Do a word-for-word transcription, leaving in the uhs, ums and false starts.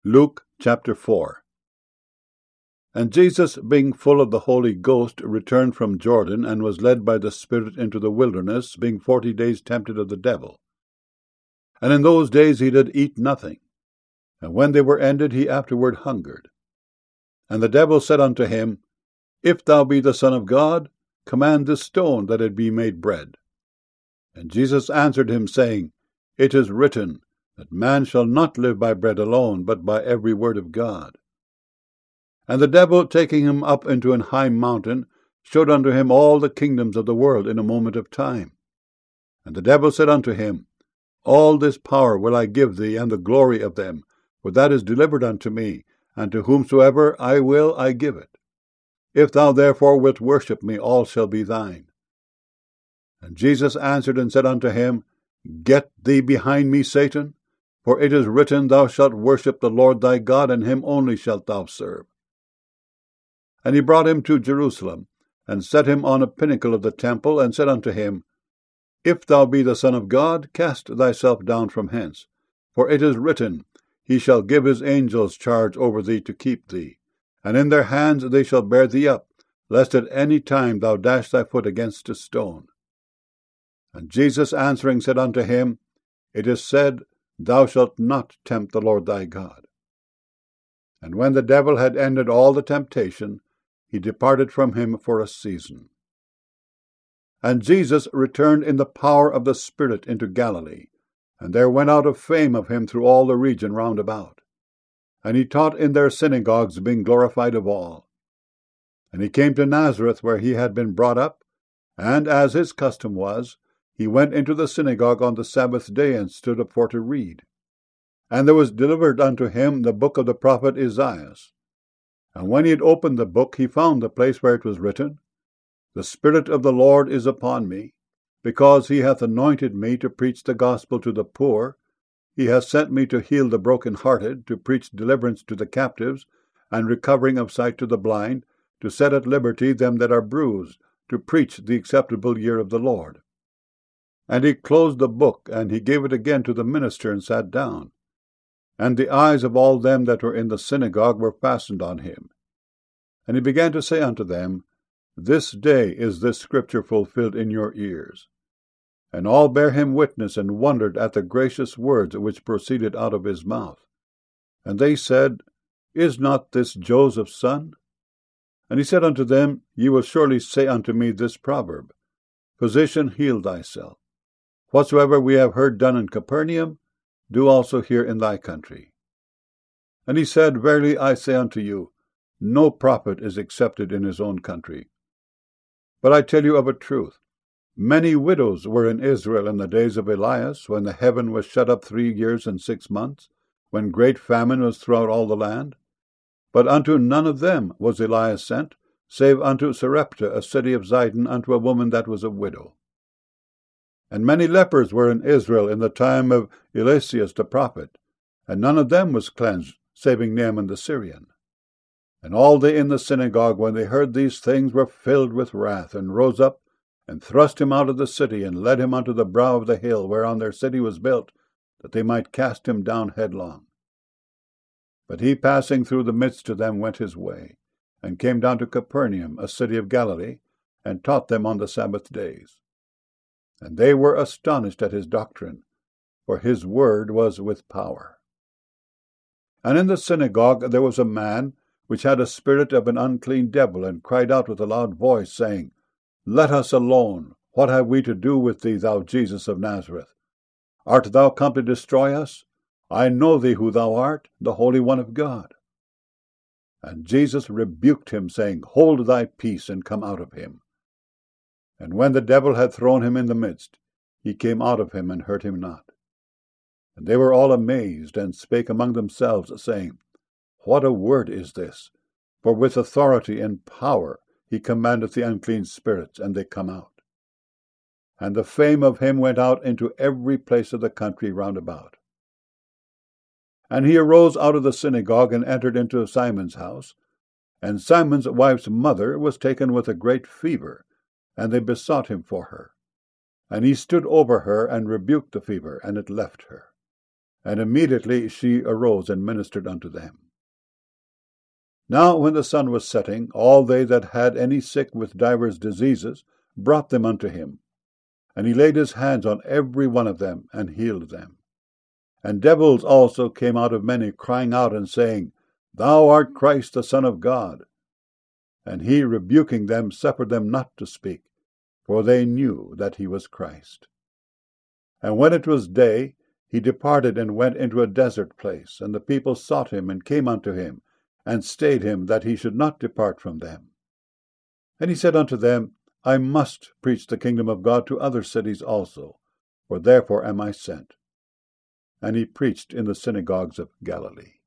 Luke chapter four. And Jesus, being full of the Holy Ghost, returned from Jordan, and was led by the Spirit into the wilderness, being forty days tempted of the devil. And in those days he did eat nothing. And when they were ended, he afterward hungered. And the devil said unto him, If thou be the Son of God, command this stone that it be made bread. And Jesus answered him, saying, It is written, that man shall not live by bread alone, but by every word of God. And the devil, taking him up into an high mountain, showed unto him all the kingdoms of the world in a moment of time. And the devil said unto him, All this power will I give thee, and the glory of them, for that is delivered unto me, and to whomsoever I will I give it. If thou therefore wilt worship me, all shall be thine. And Jesus answered and said unto him, Get thee behind me, Satan, for it is written, Thou shalt worship the Lord thy God, and him only shalt thou serve. And he brought him to Jerusalem, and set him on a pinnacle of the temple, and said unto him, If thou be the Son of God, cast thyself down from hence. For it is written, He shall give his angels charge over thee to keep thee, and in their hands they shall bear thee up, lest at any time thou dash thy foot against a stone. And Jesus answering said unto him, It is said, Thou shalt not tempt the Lord thy God. And when the devil had ended all the temptation, he departed from him for a season. And Jesus returned in the power of the Spirit into Galilee, and there went out a fame of him through all the region round about. And he taught in their synagogues, being glorified of all. And he came to Nazareth, where he had been brought up, and, as his custom was, he went into the synagogue on the Sabbath day, and stood up for to read. And there was delivered unto him the book of the prophet Esaias. And when he had opened the book, he found the place where it was written, The Spirit of the Lord is upon me, because he hath anointed me to preach the gospel to the poor. He hath sent me to heal the brokenhearted, to preach deliverance to the captives, and recovering of sight to the blind, to set at liberty them that are bruised, to preach the acceptable year of the Lord. And he closed the book, and he gave it again to the minister, and sat down. And the eyes of all them that were in the synagogue were fastened on him. And he began to say unto them, This day is this scripture fulfilled in your ears. And all bare him witness, and wondered at the gracious words which proceeded out of his mouth. And they said, Is not this Joseph's son? And he said unto them, Ye will surely say unto me this proverb, Physician, heal thyself. Whatsoever we have heard done in Capernaum, do also here in thy country. And he said, Verily I say unto you, no prophet is accepted in his own country. But I tell you of a truth, many widows were in Israel in the days of Elias, when the heaven was shut up three years and six months, when great famine was throughout all the land. But unto none of them was Elias sent, save unto Sarepta, a city of Zidon, unto a woman that was a widow. And many lepers were in Israel in the time of Eliseus the prophet, and none of them was cleansed, saving Naaman the Syrian. And all they in the synagogue, when they heard these things, were filled with wrath, and rose up, and thrust him out of the city, and led him unto the brow of the hill whereon their city was built, that they might cast him down headlong. But he, passing through the midst of them, went his way, and came down to Capernaum, a city of Galilee, and taught them on the Sabbath days. And they were astonished at his doctrine, for his word was with power. And in the synagogue there was a man which had a spirit of an unclean devil, and cried out with a loud voice, saying, Let us alone. What have we to do with thee, thou Jesus of Nazareth? Art thou come to destroy us? I know thee who thou art, the Holy One of God. And Jesus rebuked him, saying, Hold thy peace, and come out of him. And when the devil had thrown him in the midst, he came out of him, and hurt him not. And they were all amazed, and spake among themselves, saying, What a word is this? For with authority and power he commandeth the unclean spirits, and they come out. And the fame of him went out into every place of the country round about. And he arose out of the synagogue, and entered into Simon's house. And Simon's wife's mother was taken with a great fever, and they besought him for her. And he stood over her, and rebuked the fever, and it left her. And immediately she arose and ministered unto them. Now when the sun was setting, all they that had any sick with divers diseases brought them unto him. And he laid his hands on every one of them, and healed them. And devils also came out of many, crying out and saying, Thou art Christ the Son of God. And he, rebuking them, suffered them not to speak, for they knew that he was Christ. And when it was day, he departed and went into a desert place, and the people sought him, and came unto him, and stayed him, that he should not depart from them. And he said unto them, I must preach the kingdom of God to other cities also, for therefore am I sent. And he preached in the synagogues of Galilee.